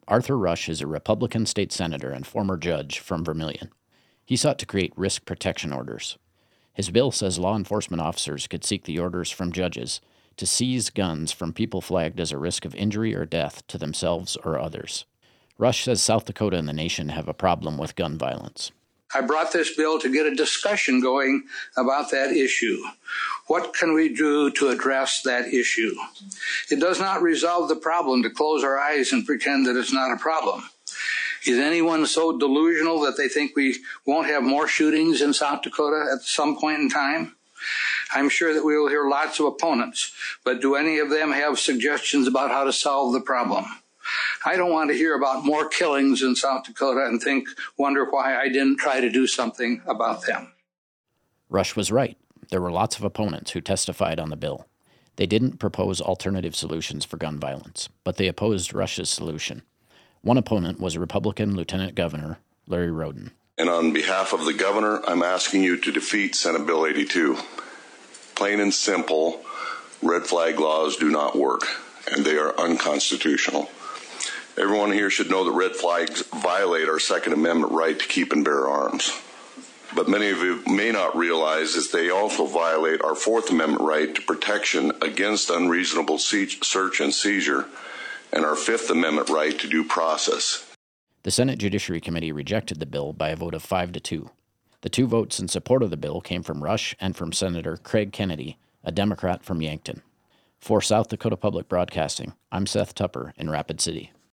Arthur Rush is a Republican state senator and former judge from Vermilion. He sought to create risk protection orders. His bill says law enforcement officers could seek the orders from judges to seize guns from people flagged as a risk of injury or death to themselves or others. Rush says South Dakota and the nation have a problem with gun violence. I brought this bill to get a discussion going about that issue. What can we do to address that issue? It does not resolve the problem to close our eyes and pretend that it's not a problem. Is anyone so delusional that they think we won't have more shootings in South Dakota at some point in time? I'm sure that we will hear lots of opponents, but do any of them have suggestions about how to solve the problem? I don't want to hear about more killings in South Dakota and wonder why I didn't try to do something about them. Rush was right. There were lots of opponents who testified on the bill. They didn't propose alternative solutions for gun violence, but they opposed Rush's solution. One opponent was Republican Lieutenant Governor Larry Roden. And on behalf of the governor, I'm asking you to defeat Senate Bill 82. Plain and simple, red flag laws do not work, and they are unconstitutional. Everyone here should know that red flags violate our Second Amendment right to keep and bear arms. But many of you may not realize that they also violate our Fourth Amendment right to protection against unreasonable search and seizure, and our Fifth Amendment right to due process. The Senate Judiciary Committee rejected the bill by a vote of 5-2. The 2 votes in support of the bill came from Rush and from Senator Craig Kennedy, a Democrat from Yankton. For South Dakota Public Broadcasting, I'm Seth Tupper in Rapid City.